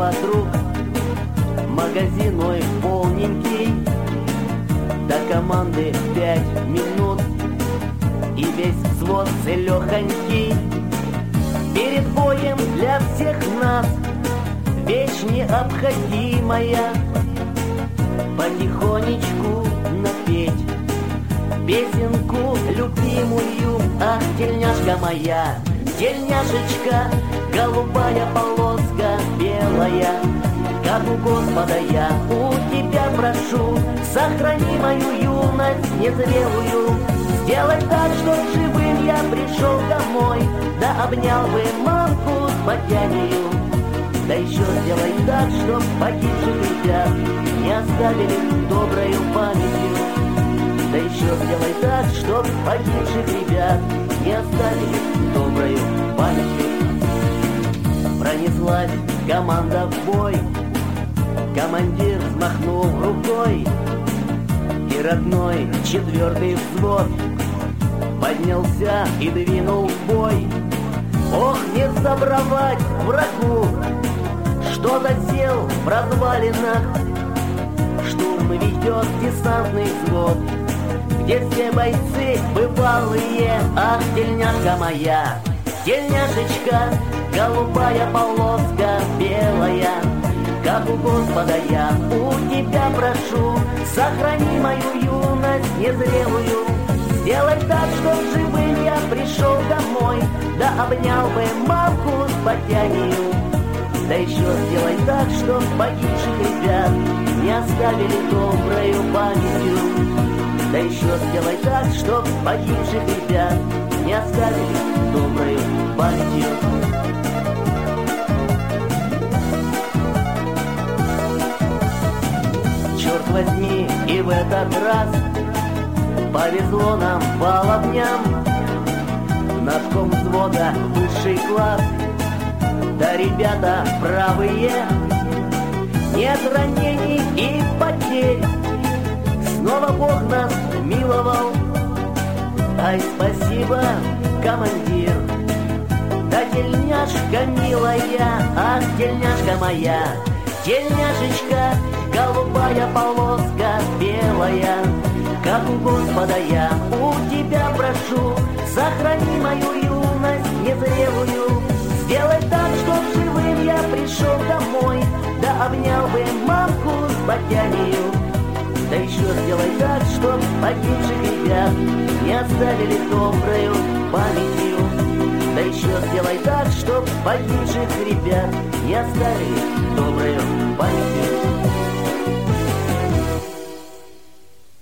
вокруг. Магазин мой полненький, до команды 5 минут, и весь взвод целехонький. Перед боем для всех нас вещь необходимая потихонечку напеть песенку любимую. Ах, тельняшка моя, тельняшечка, голубая полоска белая, как у Господа я у тебя прошу, сохрани мою юность незрелую. Сделай так, чтоб живым я пришел домой, да обнял бы мамку с потянью. Да еще сделай так, чтоб погибших ребят не оставили доброю памятью. Да еще сделай так, чтоб погибших ребят не оставили доброю памятью. Пронеслась команда в бой, командир взмахнул рукой, и родной 4-й взвод поднялся и двинул в бой. Ох, не забровать врагу, что засел в развалинах. Штурм ведет десантный взвод, где все бойцы бывалые. Ах, тельняшка моя, тельняшечка, голубая полоска белая, как у Господа я у тебя прошу, сохрани мою юность незрелую. Сделай так, чтоб живым я пришел домой, да обнял бы мамку с потянью. Да еще сделай так, чтоб погибших ребят не оставили доброю памятью. Да еще сделай так, чтоб погибших ребят не оставили доброю памятью. Черт возьми, и в этот раз повезло нам половням. Нарком взвода высший класс, да ребята правые, нет ранений и потерь. Снова Бог нас миловал. Ай, спасибо, командир. Да тельняшка милая, ах, тельняшка моя, тельняшечка, голубая полоска белая, как у Господа я у тебя прошу, сохрани мою юность незрелую. Сделай так, чтоб живым я пришел домой, да обнял бы мамку с потянью. Да еще сделай так, чтоб погибших ребят не оставили доброю памятью. Да еще сделай так, чтоб погибших ребят не оставили доброю